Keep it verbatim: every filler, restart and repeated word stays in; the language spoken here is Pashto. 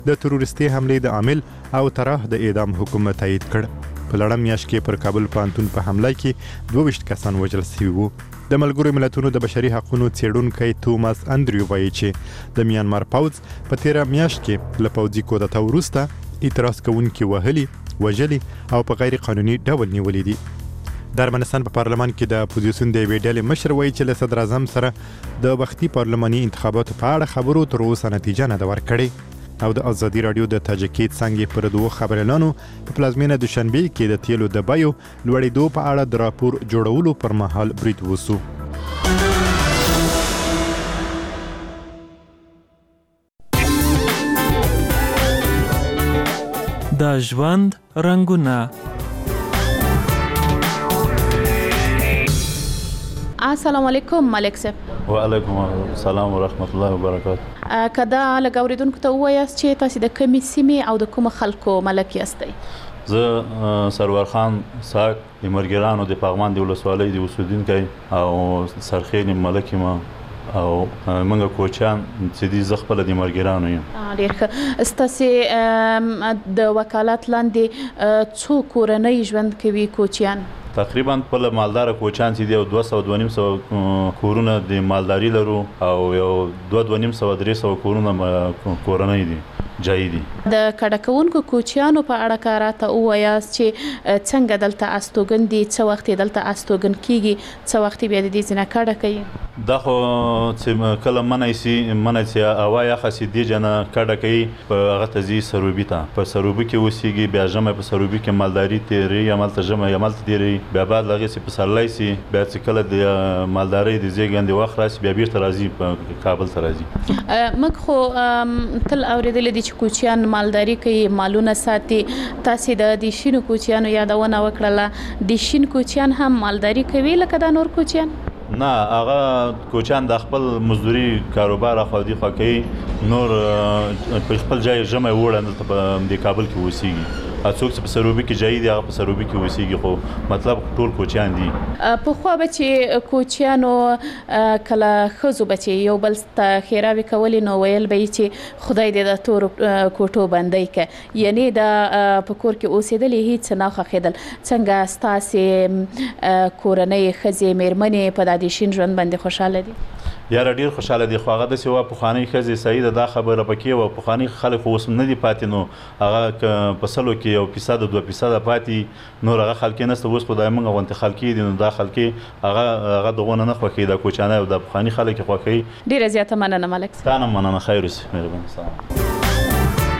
د تروریستي حملې د عامل او طرح د اعدام حکم تایید کړ. په لړم میاشت کې پر کابل پوهنتون په حمله کې دوه ویشت کسان وژل شوي وو. د ملګرو ملتونو د بشري حقوقو څېړونکی توماس اندریو وایي چې د میانمار پوځ په تیره میاشت کې له پوځي کودتا وروسته اعتراض کوونکي وهلي، وژلي او په غیر قانوني ډول نیولي دي. د ارمنستان په پارلمان کې د اپوزیسیون د یوې ډلې مشر وایي چې له صدر اعظم سره د وختي پارلماني انتخاباتو په اړه خبرو تر اوسه نتیجه نه ده ورکړې. او د ازادي رادیو د تاجکیت څنګه پر دوه خبرلانو په پلازمینه دوشنبه کې د تیلو د بیو لوړېدو په اړه د راپور جوړولو پر مهال برید وسو. د ژوند رنګونه. السلام علیکم ملک صاحب. وعلیکم السلام ورحمت الله وبرکاته. کدا لږ اوریدونکو ته ووایاست چې تاسو د کومې سیمې او د کوم خلکو ملک یاستئ؟ زه سرور خان ساک د مرګرانو د پغمان د ولسوالۍ د اوسیدونکی او سرخین ملک ما او منګه کوچان چې دي زه خپل د مرګرانو یم. ډېر ښه. ستاسې د وکالت لاندې څو کورنۍ ژوند کوي کوچیان؟ تقریبا په مالدار کوچان چې دی او دوه سوه دوه نیم سوه کورونه د مالداري لرو او یو دوه دوه نیم سوه درې سوه کورونه کورنۍ دي جایی دي. د کډه کوونکو کوچیانو په اړه که راته ووایاست چې څنګه دلته استوګن دي، څه وخت دلته استوګن کیږي، څه وخت بیا د دې ځینه کډه کوي؟ دا خو چې کله منی سي منی چې هوا یخه سي دې جنه کډه کوي په هغه ته ځي سروبي ته. په سروبي کې اوسېږي، بیا ژمی په سروبي کې مالداري تېروي، همالته ژمی همالته تېروي، بیا بعد له هغې چې په سرلی سي بیا چې کله د مالدارۍ د زېږندې وخت راسي بیا بیرته راځي په کابل ته راځي. موږ خو تل اورېدلی دي چې کوچیان مالداري کوي، مالونه ساتي. تاسې د دې شینو کوچیانو یادونه وکړله، د شین کوچیان هم مالداري کوي لکه دا نور کوچیان؟ نه، هغه کوچیان د خپل مزدوري کاروبار خو دي خو کوي، نور په خپل ځای ژمی وړه دلته په د کابل کې اوسېږي. څوک چې په سروبي کې ځای دی هغه په سروبي کې اوسېږي، خو مطلب ټول کوچیان دي. پخوا به چې کوچیانو کله ښځو به چې یو بل ته ښېراوې کولې نو ویل به یې چې خدای دې د تورو کوټو بندۍ کړه، یعنې د په کور کې اوسېدلې هېڅ نه خوښېدل. څنګه ستاسې کورنۍ ښځې مېرمنې په دا د شین ژوند باندې خوشحاله دي؟ یاره ډېر خوشحاله دي، خو هغه داسې وه پخوانۍ ښځې صحیح ده دا خبره پکې وه. پخواني خلک خو اوس نه دي پاتې، نو هغه په سلو کې یو فیصده دوه فیصده پاتې، نور هغه خلکې نشته. اوس خو دا موږ غوندې خلکې دي، نو دا خلکې هغه هغه دغونه نه خوښوي، دا کوچنی او دا پخواني خلک یې خوښوي. ډېره زیاته مننه ملک. ستا نه مننه، خیر اوسې، مهرباني.